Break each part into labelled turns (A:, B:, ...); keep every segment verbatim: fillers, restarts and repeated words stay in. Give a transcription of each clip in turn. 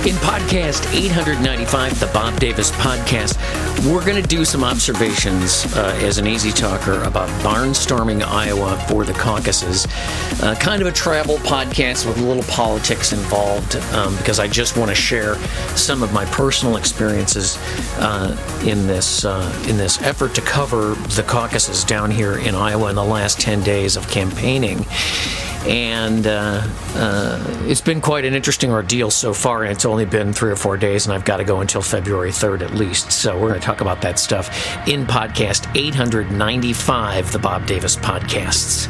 A: In podcast eight ninety-five, the Bob Davis Podcast, we're going to do some observations uh, as an easy talker about barnstorming Iowa for the caucuses. Uh, kind of a travel podcast with a little politics involved um, because I just want to share some of my personal experiences uh, in this uh, in this effort to cover the caucuses down here in Iowa in the last ten days of campaigning. And uh, uh, it's been quite an interesting ordeal so far, and it's only been three or four days, and I've got to go until February third at least. So we're going to talk about that stuff in podcast eight ninety-five, the Bob Davis Podcasts.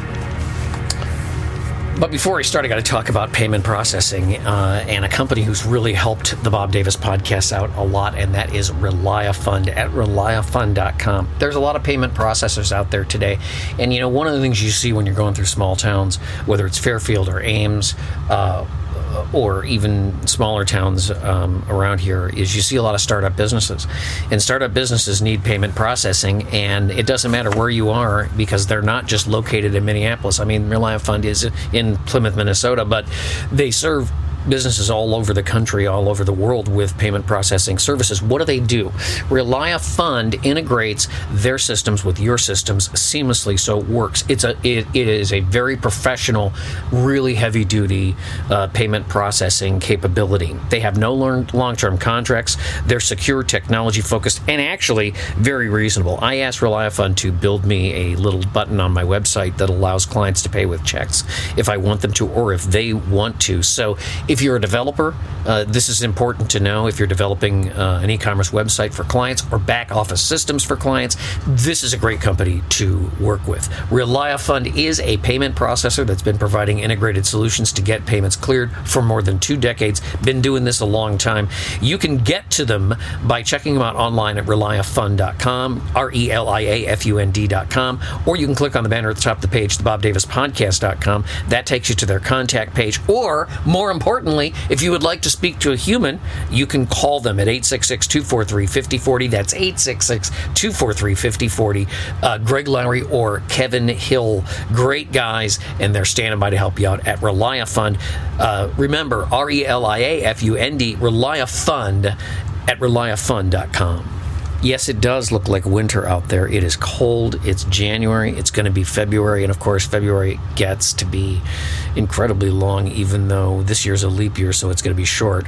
A: But before I start, I got to talk about payment processing uh, and a company who's really helped the Bob Davis Podcast out a lot, and that is ReliaFund at reliafund dot com. There's a lot of payment processors out there today, and you know, one of the things you see when you're going through small towns, whether it's Fairfield or Ames, uh, or even smaller towns um, around here, is you see a lot of startup businesses. And startup businesses need payment processing, and it doesn't matter where you are because they're not just located in Minneapolis. I mean, ReliaFund is in Plymouth, Minnesota, but they serve businesses all over the country, all over the world with payment processing services. What do they do? ReliaFund integrates their systems with your systems seamlessly, so it works. It's a it, it is a very professional, really heavy duty uh, payment processing capability. They have no long term contracts. They're secure, technology focused, and actually very reasonable. I asked ReliaFund to build me a little button on my website that allows clients to pay with checks if I want them to, or if they want to. So if you're a developer, uh, this is important to know. If you're developing uh, an e-commerce website for clients or back office systems for clients, this is a great company to work with. ReliaFund is a payment processor that's been providing integrated solutions to get payments cleared for more than two decades. Been doing this a long time. You can get to them by checking them out online at reliafund dot com, R E L I A F U N D dot com, or you can click on the banner at the top of the page, the bob davis podcast dot com. That takes you to their contact page. Or, more importantly, if you would like to speak to a human, you can call them at eight six six, two four three, five zero four zero. That's eight six six, two four three, five zero four zero. Uh, Greg Lowry or Kevin Hill. Great guys, and they're standing by to help you out at ReliaFund. Uh, remember, R E L I A F U N D, ReliaFund at reliafund dot com. Yes, it does look like winter out there. It is cold. It's January. It's going to be February. And, of course, February gets to be incredibly long, even though this year's a leap year, so it's going to be short.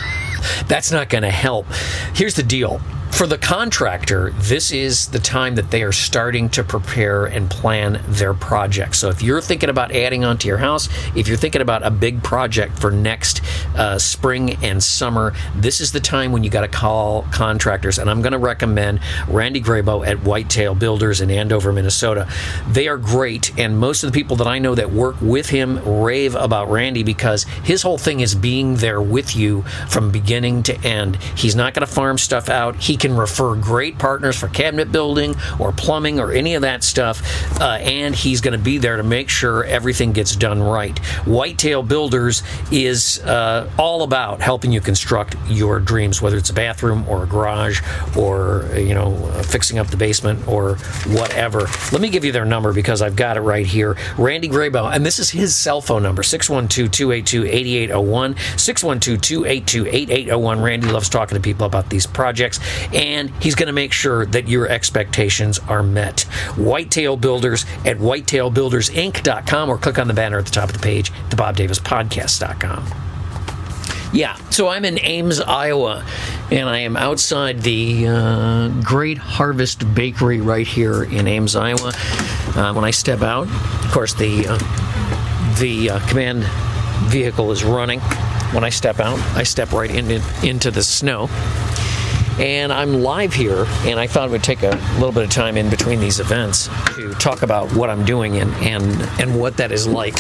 A: That's not going to help. Here's the deal. For the contractor, this is the time that they are starting to prepare and plan their project. So if you're thinking about adding onto your house, if you're thinking about a big project for next uh, spring and summer, this is the time when you got to call contractors. And I'm going to recommend Randy Grabo at Whitetail Builders in Andover, Minnesota. They are great, and most of the people that I know that work with him rave about Randy because his whole thing is being there with you from beginning to end. He's not going to farm stuff out. He can refer great partners for cabinet building or plumbing or any of that stuff, uh, and he's going to be there to make sure everything gets done right. Whitetail Builders is uh, all about helping you construct your dreams, whether it's a bathroom or a garage or, you know, uh, fixing up the basement or whatever. Let me give you their number because I've got it right here. Randy Grabo, and this is his cell phone number, six one two, two eight two, eight eight zero one, six one two, two eight two, eight eight zero one. Randy loves talking to people about these projects, and he's going to make sure that your expectations are met. Whitetail Builders at whitetail builders inc dot com, or click on the banner at the top of the page, the bob davis podcast dot com. Yeah, so I'm in Ames, Iowa, and I am outside the uh, Great Harvest Bakery right here in Ames, Iowa. Uh, when I step out, of course, the, uh, the uh, command vehicle is running. When I step out, I step right into, into the snow. And I'm live here, and I thought it would take a little bit of time in between these events to talk about what I'm doing and, and, and what that is like.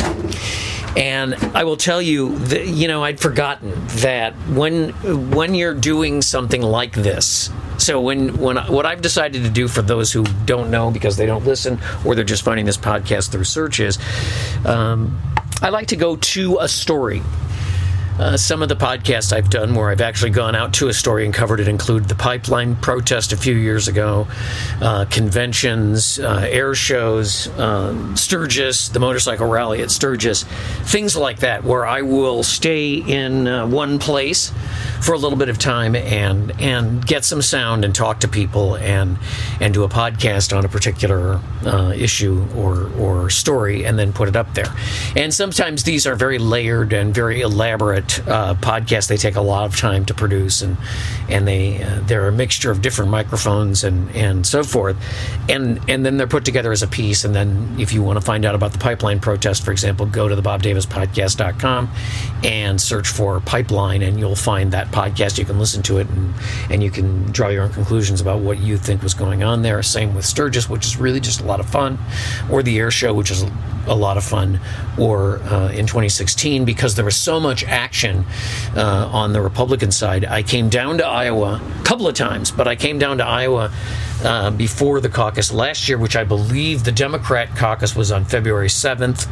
A: And I will tell you that, you know, I'd forgotten that when when you're doing something like this, so when, when what I've decided to do for those who don't know because they don't listen or they're just finding this podcast through searches, um, I like to go to a story. Uh, some of the podcasts I've done where I've actually gone out to a story and covered it include the pipeline protest a few years ago, uh, conventions, uh, air shows, um, Sturgis, the motorcycle rally at Sturgis, things like that, where I will stay in uh, one place for a little bit of time and and get some sound and talk to people and and do a podcast on a particular uh, issue or or story and then put it up there. And sometimes these are very layered and very elaborate uh, podcasts. They take a lot of time to produce, and and they uh, they're a mixture of different microphones and and so forth, and and then they're put together as a piece. And then if you want to find out about the pipeline protest, for example, go to the bob davis podcast dot com and search for Pipeline, and you'll find that podcast. You can listen to it, and and you can draw your own conclusions about what you think was going on there. Same with Sturgis, which is really just a lot of fun, or the Air Show, which is a lot of fun, or uh, in twenty sixteen, because there was so much action uh, on the Republican side. I came down to Iowa a couple of times, but I came down to Iowa uh, before the caucus last year, which I believe the Democrat caucus was on February seventh.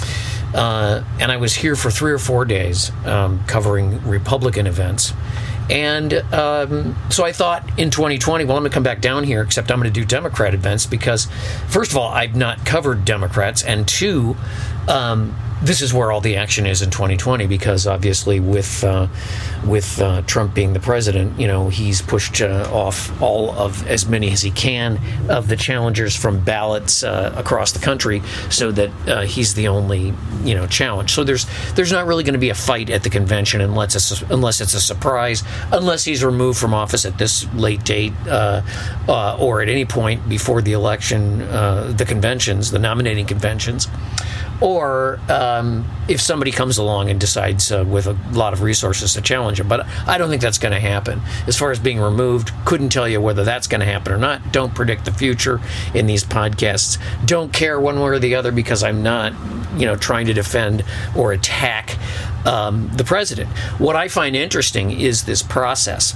A: Uh, and I was here for three or four days um, covering Republican events. And um, so I thought in twenty twenty, well, I'm going to come back down here, except I'm going to do Democrat events because, first of all, I've not covered Democrats, and two, um, this is where all the action is in twenty twenty, because obviously with uh, with uh, Trump being the president, you know, he's pushed uh, off all of as many as he can of the challengers from ballots uh, across the country, so that uh, he's the only, you know, challenge. So there's there's not really going to be a fight at the convention unless it's a, unless it's a surprise, unless he's removed from office at this late date uh, uh, or at any point before the election, uh, the conventions, the nominating conventions. Or um, if somebody comes along and decides uh, with a lot of resources to challenge him. But I don't think that's going to happen. As far as being removed, couldn't tell you whether that's going to happen or not. Don't predict the future in these podcasts. Don't care one way or the other, because I'm not, you know, trying to defend or attack um, the president. What I find interesting is this process.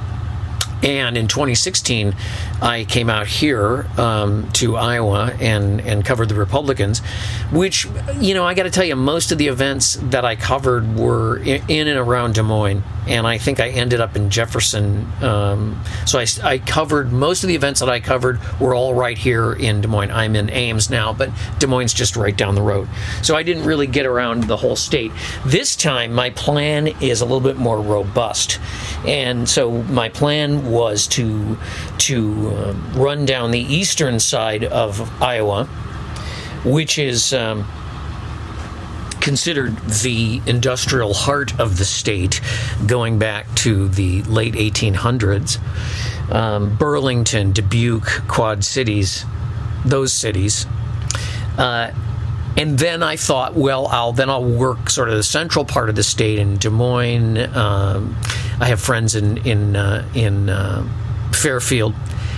A: And in twenty sixteen, I came out here um, to Iowa and, and covered the Republicans, which, you know, I got to tell you, most of the events that I covered were in, in and around Des Moines. And I think I ended up in Jefferson. Um, so I, I covered, most of the events that I covered were all right here in Des Moines. I'm in Ames now, but Des Moines is just right down the road. So I didn't really get around the whole state. This time, my plan is a little bit more robust. And so my plan was to to um, run down the eastern side of Iowa, which is um, considered the industrial heart of the state, going back to the late eighteen hundreds. Um, Burlington, Dubuque, Quad Cities, those cities. Uh, And then I thought, well, I'll then I'll work sort of the central part of the state in Des Moines. Um, I have friends in in uh, in uh, Fairfield,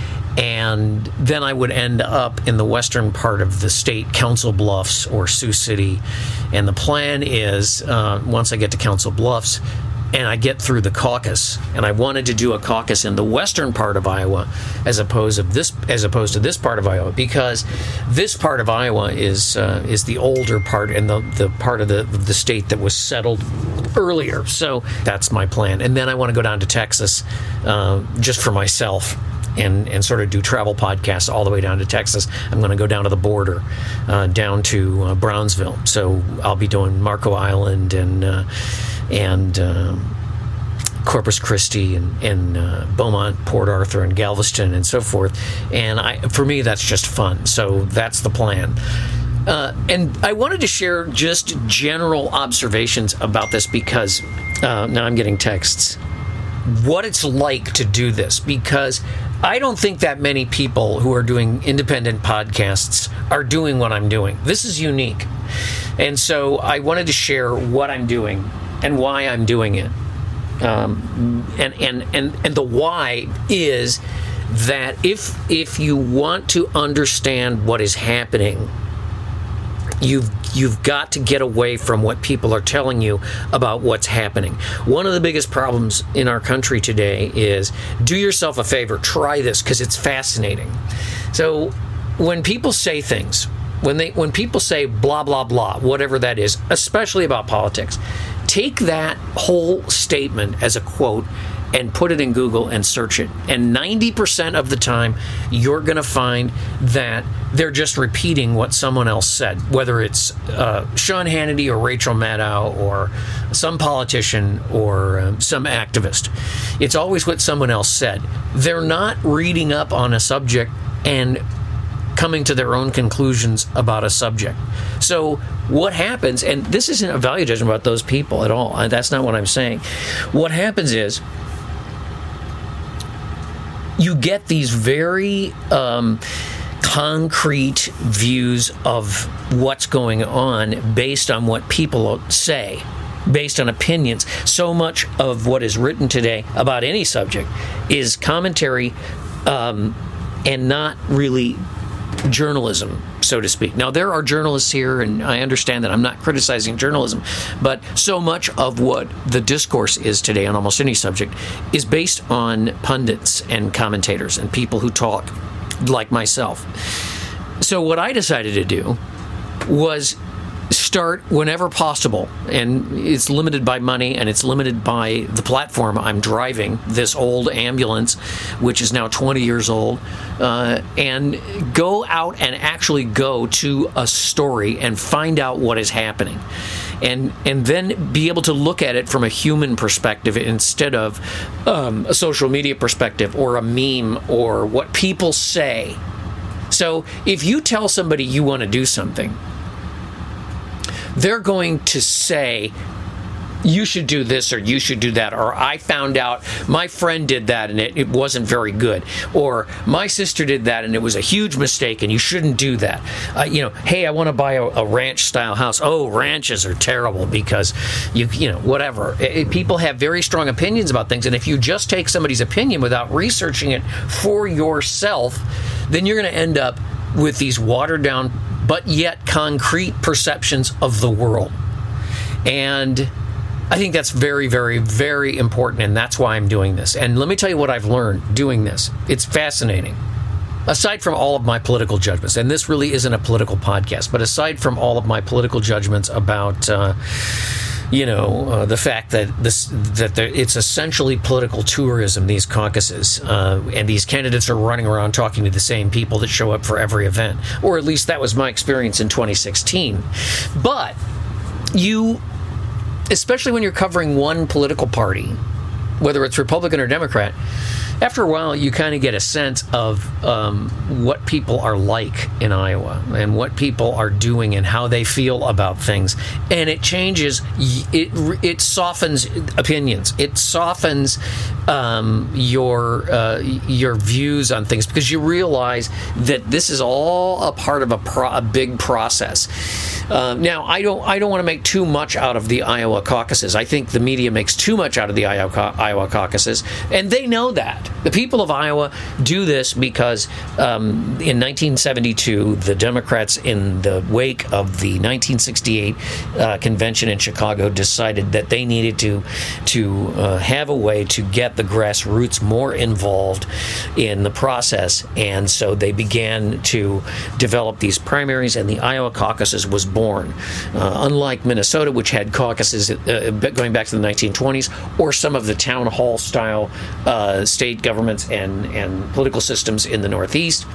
A: and then I would end up in the western part of the state, Council Bluffs or Sioux City. And the plan is, uh, once I get to Council Bluffs, and I get through the caucus, and I wanted to do a caucus in the western part of Iowa as opposed of this as opposed to this part of Iowa, because this part of Iowa is uh, is the older part and the, the part of the of the state that was settled earlier. So that's my plan. And then I want to go down to Texas uh, just for myself. And, and sort of do travel podcasts all the way down to Texas. I'm going to go down to the border, uh, down to uh, Brownsville. So I'll be doing Marco Island and uh, and um, Corpus Christi and, and uh, Beaumont, Port Arthur, and Galveston, and so forth. And I, for me, that's just fun. So that's the plan. Uh, and I wanted to share just general observations about this because uh, now I'm getting texts. What it's like to do this, because I don't think that many people who are doing independent podcasts are doing what I'm doing. This is unique. And so I wanted to share what I'm doing and why I'm doing it. Um, and, and, and, and the why is that if if you want to understand what is happening, You've you've got to get away from what people are telling you about what's happening. One of the biggest problems in our country today is, do yourself a favor, try this because it's fascinating. So when people say things, when they when people say blah, blah, blah, whatever that is, especially about politics, take that whole statement as a quote and put it in Google and search it. And ninety percent of the time, you're going to find that they're just repeating what someone else said, whether it's uh, Sean Hannity or Rachel Maddow or some politician or um, some activist. It's always what someone else said. They're not reading up on a subject and coming to their own conclusions about a subject. So what happens, and this isn't a value judgment about those people at all, that's not what I'm saying. What happens is you get these very um, concrete views of what's going on based on what people say, based on opinions. So much of what is written today about any subject is commentary um, and not really journalism, so to speak. Now, there are journalists here, and I understand that I'm not criticizing journalism, but so much of what the discourse is today on almost any subject is based on pundits and commentators and people who talk like myself. So what I decided to do was start whenever possible, and it's limited by money and it's limited by the platform. I'm driving this old ambulance, which is now twenty years old, uh, and go out and actually go to a story and find out what is happening. And and then be able to look at it from a human perspective instead of um, a social media perspective or a meme or what people say. So if you tell somebody you want to do something, they're going to say, you should do this or you should do that, or I found out my friend did that and it, it wasn't very good, or my sister did that and it was a huge mistake and you shouldn't do that. Uh, you know, hey, I want to buy a, a ranch-style house. Oh, ranches are terrible because, you you know, whatever. It, people have very strong opinions about things, and if you just take somebody's opinion without researching it for yourself, then you're going to end up with these watered-down but yet concrete perceptions of the world. And I think that's very, very, very important, and that's why I'm doing this. And let me tell you what I've learned doing this. It's fascinating. Aside from all of my political judgments, and this really isn't a political podcast, but aside from all of my political judgments about, uh, you know, uh, the fact that this that there, it's essentially political tourism, these caucuses, uh, and these candidates are running around talking to the same people that show up for every event, or at least that was my experience in twenty sixteen. But you, especially when you're covering one political party, whether it's Republican or Democrat, after a while you kind of get a sense of um, what people are like in Iowa and what people are doing and how they feel about things. And it changes, it it softens opinions. It softens um, your uh, your views on things, because you realize that this is all a part of a, pro- a big process. Uh, now, I don't I don't want to make too much out of the Iowa caucuses. I think the media makes too much out of the Iowa, Iowa caucuses, and they know that. The people of Iowa do this because um, in nineteen seventy-two, the Democrats, in the wake of the nineteen sixty-eight uh, convention in Chicago, decided that they needed to to uh, have a way to get the grassroots more involved in the process, and so they began to develop these primaries, and the Iowa caucuses was born. Uh, unlike Minnesota, which had caucuses uh, going back to the nineteen twenties, or some of the town hall style uh, state governments and, and political systems in the Northeast,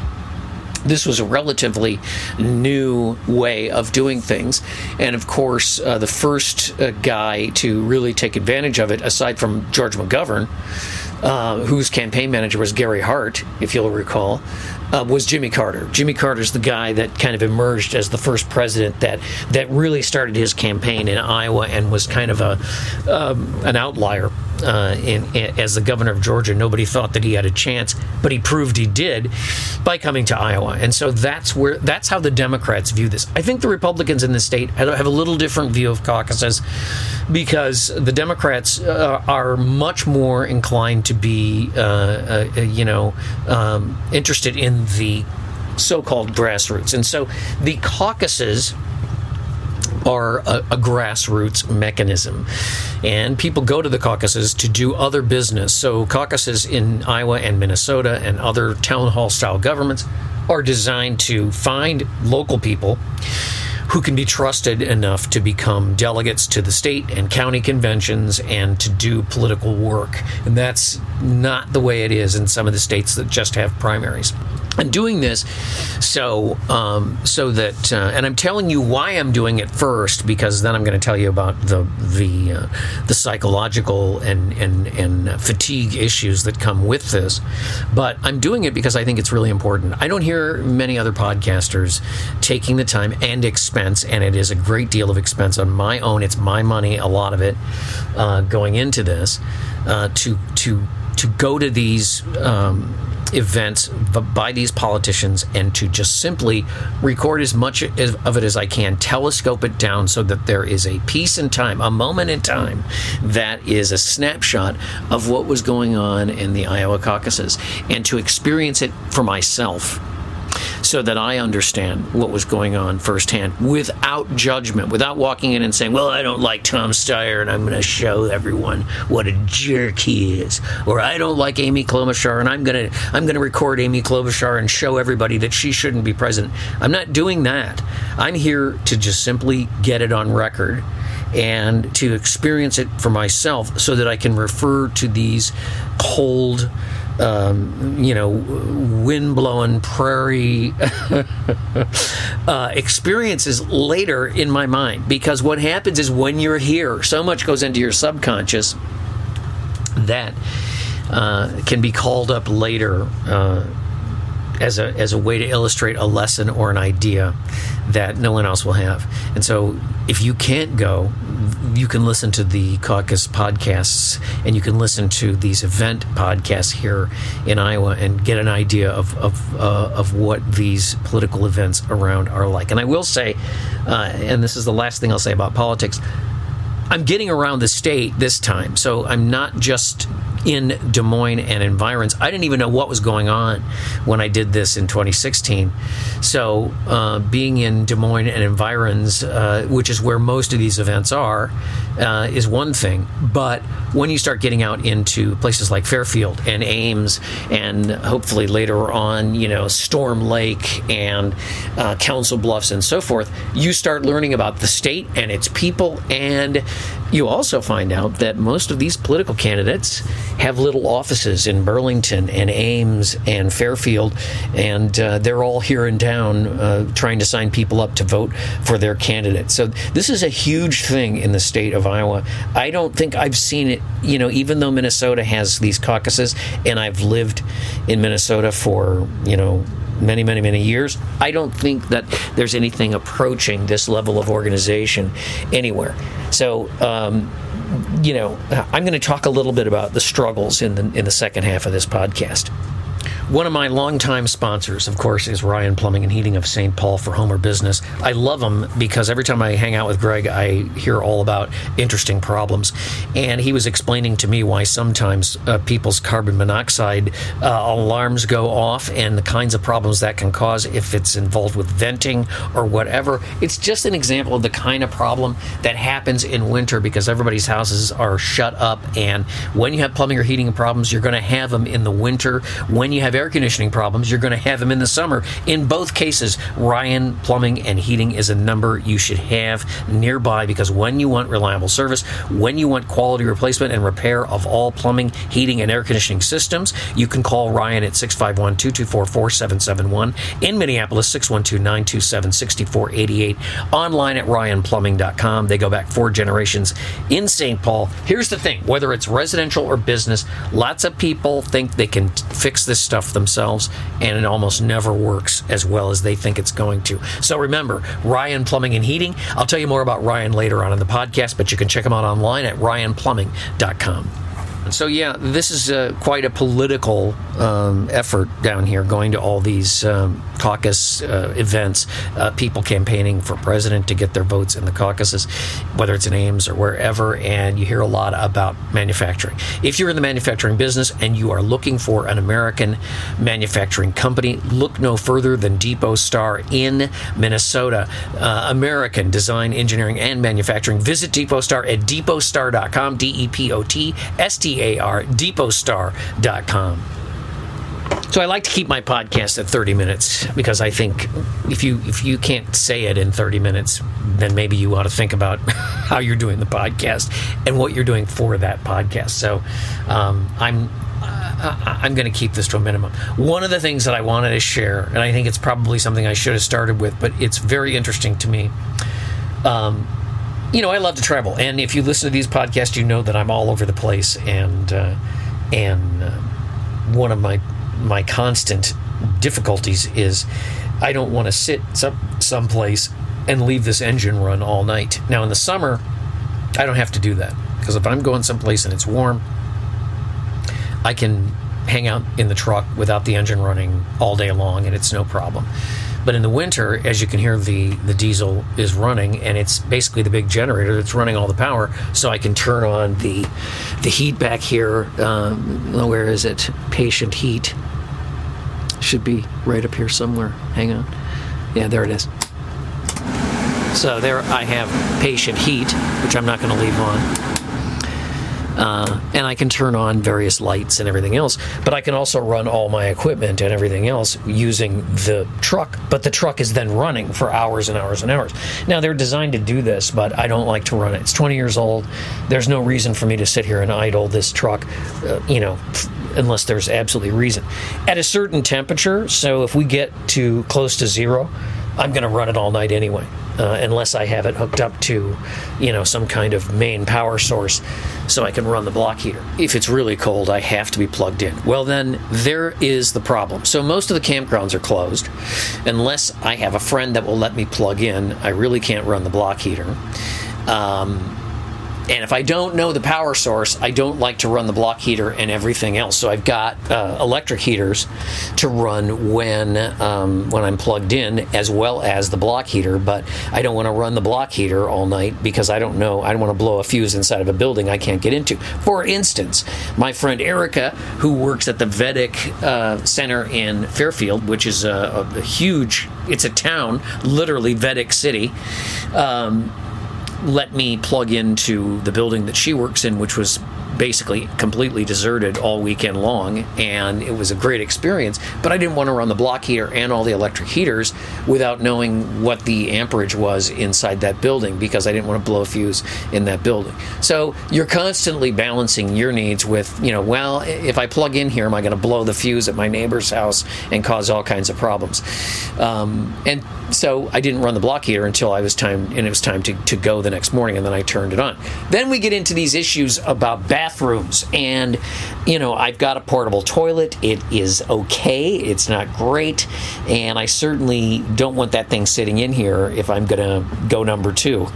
A: this was a relatively new way of doing things. And of course, uh, the first uh, guy to really take advantage of it, aside from George McGovern, uh, whose campaign manager was Gary Hart, if you'll recall, uh, was Jimmy Carter. Jimmy Carter's the guy that kind of emerged as the first president that, that really started his campaign in Iowa and was kind of a um, an outlier. Uh, in, in, as the governor of Georgia, nobody thought that he had a chance, but he proved he did by coming to Iowa. And so that's where that's how the Democrats view this. I think the Republicans in the state have a little different view of caucuses, because the Democrats uh, are much more inclined to be, uh, uh, you know, um, interested in the so-called grassroots. And so the caucuses are a, a grassroots mechanism, and people go to the caucuses to do other business. So caucuses in Iowa and Minnesota and other town hall style governments are designed to find local people who can be trusted enough to become delegates to the state and county conventions and to do political work. And that's not the way it is in some of the states that just have primaries. I'm doing this so um, so that, uh, and I'm telling you why I'm doing it first, because then I'm going to tell you about the the uh, the psychological and, and and fatigue issues that come with this. But I'm doing it because I think it's really important. I don't hear many other podcasters taking the time and expense, and it is a great deal of expense on my own. It's my money, a lot of it, uh, going into this, uh, to to to go to these Um, events by these politicians and to just simply record as much of it as I can, telescope it down so that there is a piece in time, a moment in time that is a snapshot of what was going on in the Iowa caucuses, and to experience it for myself so that I understand what was going on firsthand without judgment, without walking in and saying, well, I don't like Tom Steyer and I'm going to show everyone what a jerk he is. Or I don't like Amy Klobuchar and I'm going to I'm going to record Amy Klobuchar and show everybody that she shouldn't be president. I'm not doing that. I'm here to just simply get it on record and to experience it for myself so that I can refer to these cold, Um, you know, wind-blowing prairie uh, experiences later in my mind. Because what happens is when you're here, so much goes into your subconscious that uh, can be called up later uh, as a as a way to illustrate a lesson or an idea that no one else will have. And so if you can't go, you can listen to the caucus podcasts and you can listen to these event podcasts here in Iowa and get an idea of of, uh, of what these political events around are like. And I will say, uh, and this is the last thing I'll say about politics, I'm getting around the state this time. So I'm not just in Des Moines and environs. I didn't even know what was going on when I did this in twenty sixteen. So uh, being in Des Moines and environs, uh, which is where most of these events are, uh, is one thing. But when you start getting out into places like Fairfield and Ames and hopefully later on, you know, Storm Lake and uh, Council Bluffs and so forth, you start learning about the state and its people. And you also find out that most of these political candidates have little offices in Burlington and Ames and Fairfield, and uh, they're all here in town uh, trying to sign people up to vote for their candidate. So this is a huge thing in the state of Iowa. I don't think I've seen it, you know, even though Minnesota has these caucuses, and I've lived in Minnesota for, you know, many, many, many years, I don't think that there's anything approaching this level of organization anywhere. So, um, you know, I'm going to talk a little bit about the struggles in the in the second half of this podcast. One of my longtime sponsors, of course, is Ryan Plumbing and Heating of Saint Paul for home or business. I love them because every time I hang out with Greg, I hear all about interesting problems. And he was explaining to me why sometimes uh, people's carbon monoxide uh, alarms go off and the kinds of problems that can cause if it's involved with venting or whatever. It's just an example of the kind of problem that happens in winter because everybody's houses are shut up. And when you have plumbing or heating problems, you're going to have them in the winter. When you have air conditioning problems, you're going to have them in the summer. In both cases, Ryan Plumbing and Heating is a number you should have nearby, because when you want reliable service, when you want quality replacement and repair of all plumbing, heating, and air conditioning systems, you can call Ryan at six five one, two two four, four seven seven one. In Minneapolis, six one two, nine two seven, six four eight eight. Online at ryan plumbing dot com. They go back four generations in Saint Paul. Here's the thing, whether it's residential or business, lots of people think they can t- fix this stuff themselves, and it almost never works as well as they think it's going to. So remember, Ryan Plumbing and Heating. I'll tell you more about Ryan later on in the podcast, but you can check them out online at ryan plumbing dot com. So yeah, this is uh, quite a political um, effort down here, going to all these um, caucus uh, events, uh, people campaigning for president to get their votes in the caucuses, whether it's in Ames or wherever, and you hear a lot about manufacturing. If you're in the manufacturing business and you are looking for an American manufacturing company, look no further than Depot Star in Minnesota. Uh, American design, engineering, and manufacturing. Visit Depot Star at depot star dot com, D E P O T S T A R, depot star dot com. So I like to keep my podcast at thirty minutes because I think if you if you can't say it in thirty minutes, then maybe you ought to think about how you're doing the podcast and what you're doing for that podcast. So um, I'm uh, I'm going to keep this to a minimum. One of the things that I wanted to share, and I think it's probably something I should have started with, but it's very interesting to me. Um, you know, I love to travel, and if you listen to these podcasts, you know that I'm all over the place, and uh, and uh, one of my my constant difficulties is I don't want to sit some someplace and leave this engine run all night. Now in the summer, I don't have to do that because if I'm going someplace and it's warm, I can hang out in the truck without the engine running all day long and it's no problem. But in the winter, as you can hear, the, the diesel is running, and it's basically the big generator that's running all the power, so I can turn on the the heat back here. Um, where is it? Patient heat. Should be right up here somewhere. Hang on. Yeah, there it is. So there I have patient heat, which I'm not going to leave on. Uh, and I can turn on various lights and everything else, but I can also run all my equipment and everything else using the truck, but the truck is then running for hours and hours and hours. Now, they're designed to do this, but I don't like to run it. It's twenty years old. There's no reason for me to sit here and idle this truck, uh, you know, unless there's absolutely reason. At a certain temperature, so if we get to close to zero, I'm going to run it all night anyway, uh, unless I have it hooked up to, you know, some kind of main power source so I can run the block heater. If it's really cold, I have to be plugged in. Well, then there is the problem. So most of the campgrounds are closed. Unless I have a friend that will let me plug in, I really can't run the block heater. Um... And if I don't know the power source, I don't like to run the block heater and everything else. So I've got uh, electric heaters to run when um, when I'm plugged in, as well as the block heater. But I don't want to run the block heater all night because I don't know. I don't want to blow a fuse inside of a building I can't get into. For instance, my friend Erica, who works at the Vedic uh, Center in Fairfield, which is a, a huge, it's a town, literally Vedic City, um, let me plug into the building that she works in, which was basically completely deserted all weekend long, and it was a great experience, but I didn't want to run the block heater and all the electric heaters without knowing what the amperage was inside that building, because I didn't want to blow a fuse in that building. So you're constantly balancing your needs with, you know, well, if I plug in here, am I going to blow the fuse at my neighbor's house and cause all kinds of problems? Um, and so I didn't run the block heater until I was time, and it was time to, to go the next morning, and then I turned it on. Then we get into these issues about bathrooms, and you know, I've got a portable toilet. It is okay. It's not great, and I certainly don't want that thing sitting in here if I'm gonna go number two.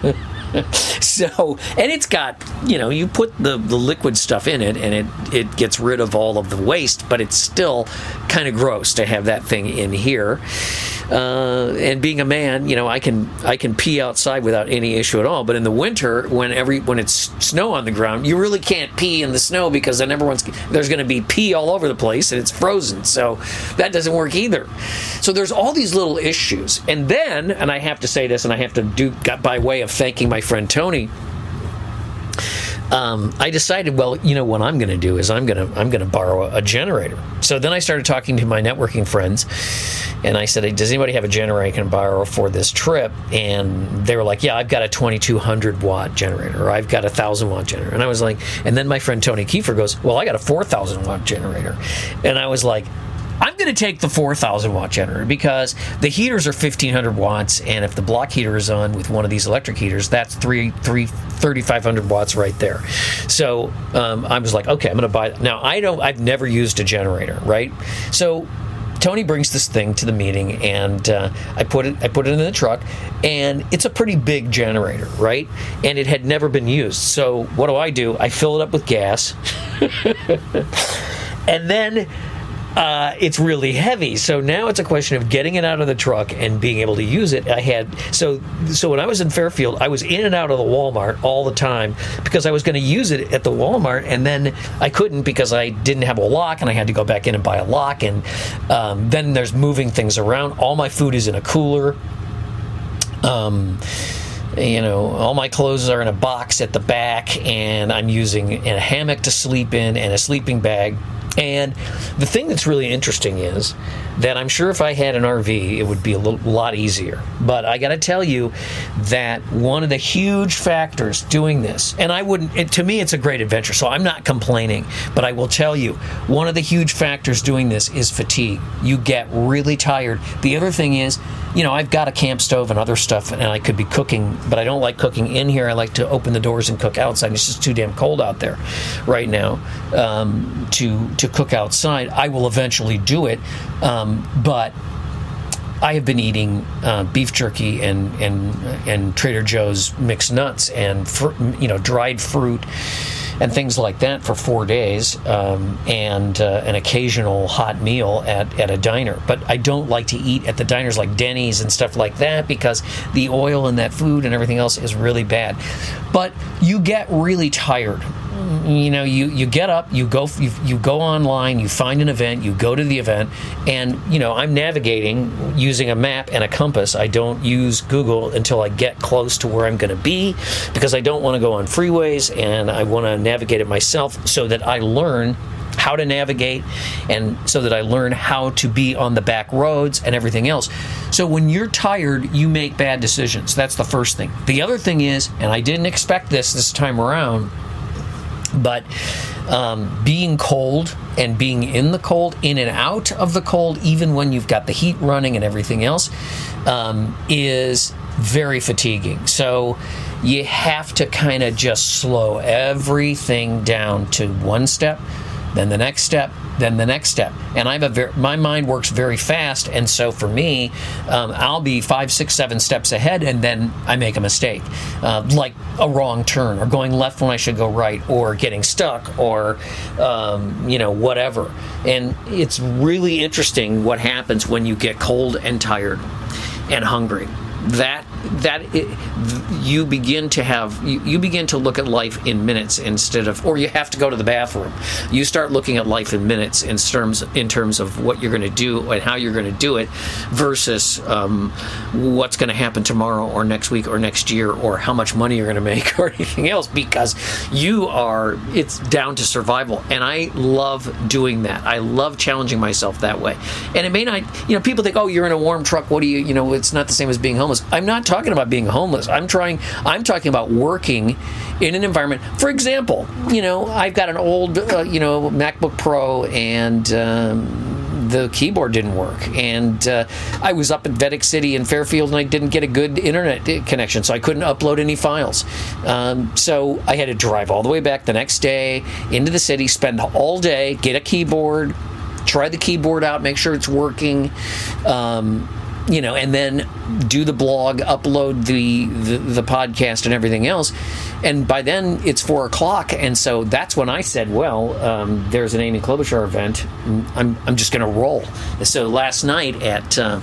A: So, and it's got, you know, you put the, the liquid stuff in it and it, it gets rid of all of the waste, but it's still kind of gross to have that thing in here. Uh, and being a man, you know, I can I can pee outside without any issue at all. But in the winter, when every when it's snow on the ground, you really can't pee in the snow because then everyone's there's going to be pee all over the place and it's frozen. So that doesn't work either. So there's all these little issues. And then, and I have to say this, and I have to do by way of thanking my friend Tony. Um, I decided, well, you know what I'm going to do is I'm going to I'm going to borrow a, a generator. So then I started talking to my networking friends, and I said, hey, does anybody have a generator I can borrow for this trip? And they were like, yeah, I've got a twenty-two hundred watt generator, or I've got a one thousand watt generator. And I was like, and then my friend Tony Kiefer goes, well, I got a four thousand watt generator. And I was like, I'm going to take the four thousand watt generator because the heaters are fifteen hundred watts, and if the block heater is on with one of these electric heaters, that's three, three, thirty-five hundred watts right there. So um, I was like, okay, I'm going to buy it. Now, I don't, I've never used a generator, right? So Tony brings this thing to the meeting, and uh, I put it I put it in the truck, and it's a pretty big generator, right? And it had never been used. So what do I do? I fill it up with gas, and then Uh, it's really heavy, so now it's a question of getting it out of the truck and being able to use it. I had so so when I was in Fairfield, I was in and out of the Walmart all the time because I was going to use it at the Walmart, and then I couldn't because I didn't have a lock, and I had to go back in and buy a lock. And um, then there's moving things around. All my food is in a cooler. Um, you know, all my clothes are in a box at the back, and I'm using a hammock to sleep in and a sleeping bag. And the thing that's really interesting is that I'm sure if I had an R V, it would be a little, lot easier. But I got to tell you that one of the huge factors doing this, and I wouldn't, it, to me, it's a great adventure, so I'm not complaining. But I will tell you, one of the huge factors doing this is fatigue. You get really tired. The other thing is, you know, I've got a camp stove and other stuff, and I could be cooking, but I don't like cooking in here. I like to open the doors and cook outside. It's just too damn cold out there right now um, to to cook outside. I will eventually do it, um, but I have been eating uh, beef jerky and and and Trader Joe's mixed nuts and fr- you know dried fruit and things like that for four days, um, and uh, an occasional hot meal at, at a diner. But I don't like to eat at the diners like Denny's and stuff like that because the oil in that food and everything else is really bad. But you get really tired. You know, you, you get up, you go you, you go online, you find an event, you go to the event, and, you know, I'm navigating using a map and a compass. I don't use Google until I get close to where I'm going to be because I don't want to go on freeways, and I want to navigate it myself so that I learn how to navigate and so that I learn how to be on the back roads and everything else. So when you're tired, you make bad decisions. That's the first thing. The other thing is, and I didn't expect this this time around, but um, being cold and being in the cold, in and out of the cold, even when you've got the heat running and everything else, um, is very fatiguing. So you have to kind of just slow everything down to one step, then the next step, then the next step. And I have a very, my mind works very fast, and so for me, um, I'll be five, six, seven steps ahead, and then I make a mistake, uh, like a wrong turn, or going left when I should go right, or getting stuck, or um, you know, whatever. And it's really interesting what happens when you get cold and tired and hungry. That that it, you begin to have you, you begin to look at life in minutes instead of, or you have to go to the bathroom. You start looking at life in minutes in terms in terms of what you're going to do and how you're going to do it, versus um, what's going to happen tomorrow or next week or next year or how much money you're going to make or anything else, because you are it's down to survival. And I love doing that. I love challenging myself that way. And it may not, you know, people think, oh, you're in a warm truck. What do you, you know, it's not the same as being homeless. I'm not talking about being homeless. I'm trying. I'm talking about working in an environment. For example, you know, I've got an old, uh, you know, MacBook Pro, and um, the keyboard didn't work, and uh, I was up in Vedic City in Fairfield, and I didn't get a good internet connection, so I couldn't upload any files. Um, so I had to drive all the way back the next day into the city, spend all day, get a keyboard, try the keyboard out, make sure it's working. Um, You know, and then do the blog, upload the, the the podcast and everything else. And by then, it's four o'clock. And so that's when I said, well, um, there's an Amy Klobuchar event. I'm I'm just going to roll. So last night at uh,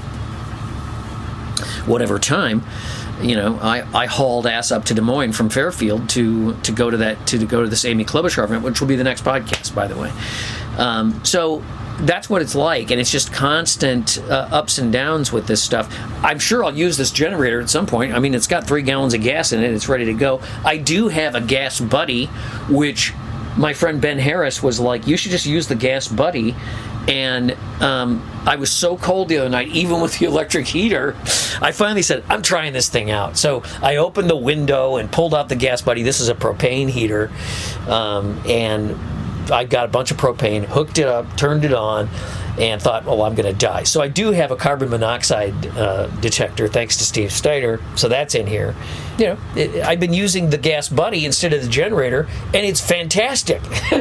A: whatever time, you know, I, I hauled ass up to Des Moines from Fairfield to to go to that to, to go to this Amy Klobuchar event, which will be the next podcast, by the way. Um, so that's what it's like, and it's just constant uh, ups and downs with this stuff. I'm sure I'll use this generator at some point. I mean, it's got three gallons of gas in it. It's ready to go. I do have a Gas Buddy, which my friend Ben Harris was like, you should just use the Gas Buddy. And um, I was so cold the other night, even with the electric heater, I finally said, I'm trying this thing out. So I opened the window and pulled out the Gas Buddy. This is a propane heater, um, and I got a bunch of propane, hooked it up, turned it on, and thought, well, I'm going to die. So I do have a carbon monoxide uh, detector, thanks to Steve Steiner, so that's in here. You know, it, I've been using the Gas Buddy instead of the generator, and it's fantastic.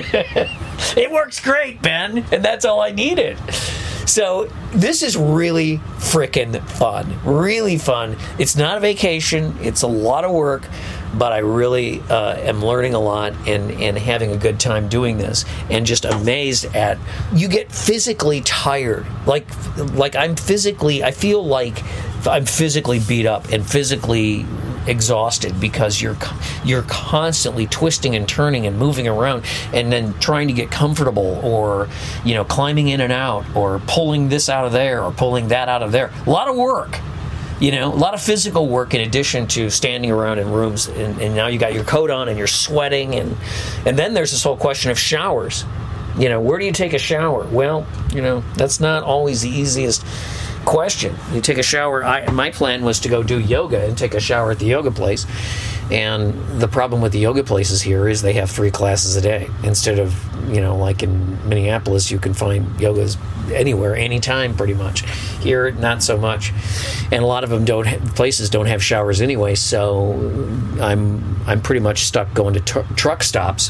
A: It works great, Ben, and that's all I needed. So this is really frickin' fun. Really fun. It's not a vacation. It's a lot of work, but I really uh, am learning a lot and, and having a good time doing this, and just amazed at, you get physically tired. Like, like I'm physically, I feel like I'm physically beat up and physically exhausted because you're you're constantly twisting and turning and moving around, and then trying to get comfortable, or, you know, climbing in and out, or pulling this out of there, or pulling that out of there. A lot of work. You know, a lot of physical work in addition to standing around in rooms, and, and now you got your coat on and you're sweating, and and then there's this whole question of showers. You know, where do you take a shower? Well, you know, that's not always the easiest question. You take a shower. I, my plan was to go do yoga and take a shower at the yoga place. And the problem with the yoga places here is they have three classes a day. Instead of, you know, like in Minneapolis, you can find yogas anywhere, anytime, pretty much. Here, not so much. And a lot of them don't have, places don't have showers anyway, so I'm I'm pretty much stuck going to tr- truck stops,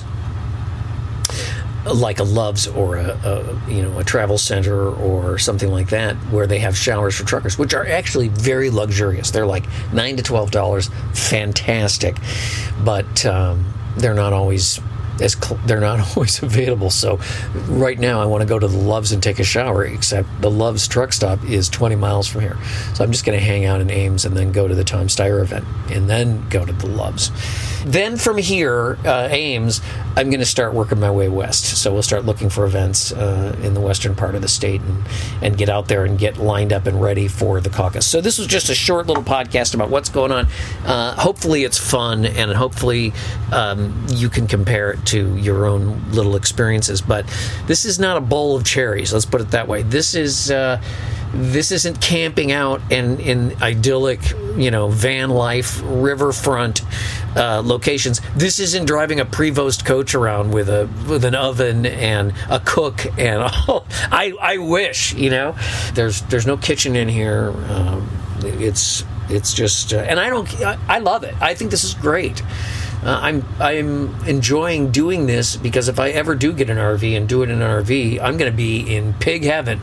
A: like a Love's or a, a you know a travel center or something like that, where they have showers for truckers, which are actually very luxurious. They're like nine to twelve dollars, fantastic, but um, they're not always as cl- they're not always available. So right now, I want to go to the Love's and take a shower. Except the Love's truck stop is twenty miles from here, so I'm just going to hang out in Ames and then go to the Tom Steyer event and then go to the Love's. Then from here, uh, Ames, I'm going to start working my way west. So we'll start looking for events uh, in the western part of the state and, and get out there and get lined up and ready for the caucus. So this was just a short little podcast about what's going on. Uh, hopefully it's fun, and hopefully um, you can compare it to your own little experiences. But this is not a bowl of cherries, let's put it that way. This is... Uh, This isn't camping out in, in idyllic, you know, van life, riverfront uh, locations. This isn't driving a Prevost coach around with a with an oven and a cook and all. I I wish, you know, there's there's no kitchen in here. Um, it's it's just, uh, and I don't. I, I love it. I think this is great. Uh, I'm I'm enjoying doing this because if I ever do get an R V and do it in an R V, I'm going to be in pig heaven.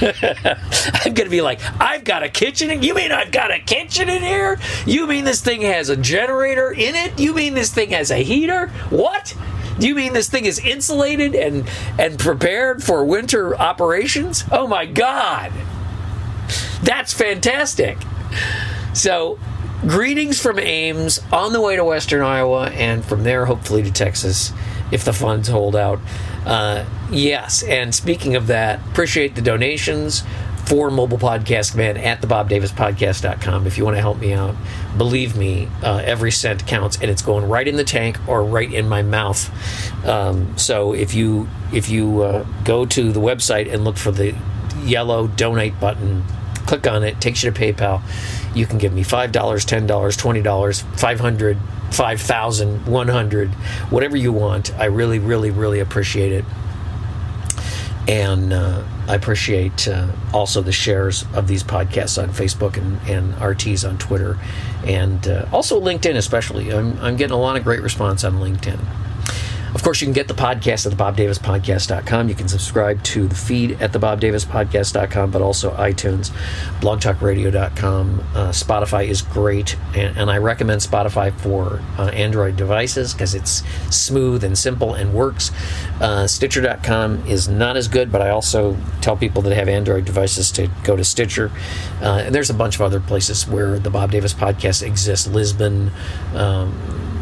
A: I'm going to be like, I've got a kitchen. In, you mean I've got a kitchen in here? You mean this thing has a generator in it? You mean this thing has a heater? What? Do you mean this thing is insulated and and prepared for winter operations? Oh my God, that's fantastic. So. Greetings from Ames, on the way to Western Iowa, and from there, hopefully, to Texas, if the funds hold out. Uh, yes, and speaking of that, appreciate the donations for Mobile Podcast Command at the bob davis podcast dot com. If you want to help me out, believe me, uh, every cent counts, and it's going right in the tank or right in my mouth. Um, so if you if you uh, go to the website and look for the yellow donate button, click on it, takes you to PayPal. You can give me five dollars, ten dollars, twenty dollars, five hundred dollars, five thousand dollars, one hundred dollars, whatever you want. I really, really, really appreciate it. And uh, I appreciate uh, also the shares of these podcasts on Facebook and, and R Ts on Twitter. And uh, also LinkedIn especially. I'm, I'm getting a lot of great response on LinkedIn. Of course, you can get the podcast at the bob davis podcast dot com. You can subscribe to the feed at the bob davis podcast dot com, but also iTunes, blog talk radio dot com. Uh, Spotify is great, and, and I recommend Spotify for uh, Android devices because it's smooth and simple and works. Uh, Stitcher dot com is not as good, but I also tell people that have Android devices to go to Stitcher. Uh, and there's a bunch of other places where the Bob Davis Podcast exists. Lisbon, um,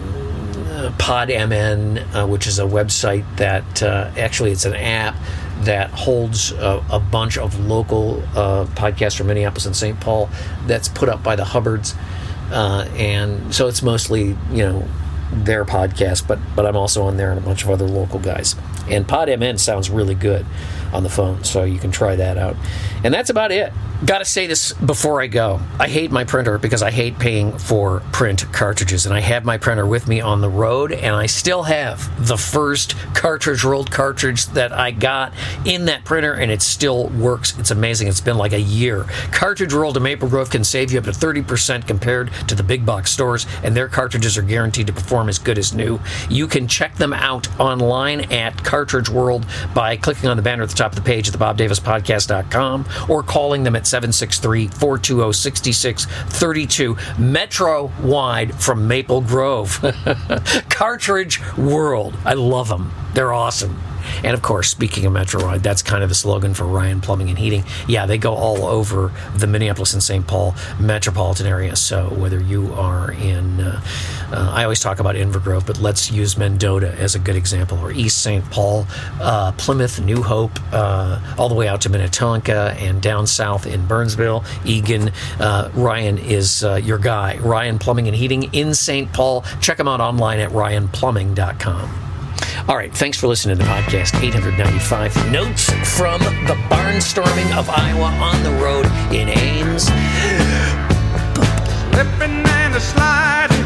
A: PodMN, uh, which is a website that uh, actually it's an app that holds a, a bunch of local uh, podcasts from Minneapolis and Saint Paul that's put up by the Hubbards, uh, and so it's mostly, you know, their podcast, but but I'm also on there and a bunch of other local guys. And PodMN sounds really good on the phone, so you can try that out. And that's about it. Got to say this before I go. I hate my printer because I hate paying for print cartridges, and I have my printer with me on the road, and I still have the first cartridge rolled cartridge that I got in that printer, and it still works. It's amazing. It's been like a year. Cartridge rolled in Maple Grove can save you up to thirty percent compared to the big box stores, and their cartridges are guaranteed to perform as good as new. You can check them out online at Cartridge World by clicking on the banner at the top of the page at the bob davis podcast dot com or calling them at seven six three, four two zero, six six three two, Metro-wide from Maple Grove. Cartridge World. I love them. They're awesome. And of course, speaking of Metro-wide, that's kind of the slogan for Ryan Plumbing and Heating. Yeah, they go all over the Minneapolis and Saint Paul metropolitan area. So whether you are in, uh, uh, I always talk about Inver Grove, but let's use Mendota as a good example, or East Saint Paul, uh, Plymouth, New Hope, uh, all the way out to Minnetonka and down south in Burnsville, Egan. Uh, Ryan is uh, your guy. Ryan Plumbing and Heating in Saint Paul. Check them out online at ryan plumbing dot com. All right, thanks for listening to the podcast eight ninety-five. Notes from the barnstorming of Iowa on the road in Ames.
B: Slipping and a sliding.